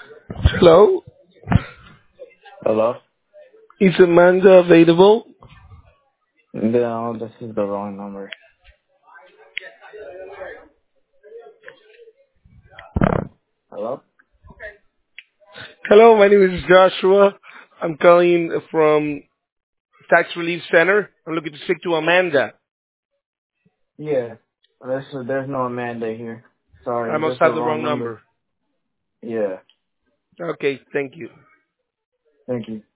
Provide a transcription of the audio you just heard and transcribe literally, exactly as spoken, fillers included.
Hello, Hello? is Amanda available? No, this is the wrong number. Hello? Hello, my name is Joshua. I'm calling from Tax Relief Center. I'm looking to speak to Amanda. Yeah. There's, there's no Amanda here. I Sorry, is this must the have the wrong wrong number? number. Yeah. Okay, thank you. Thank you.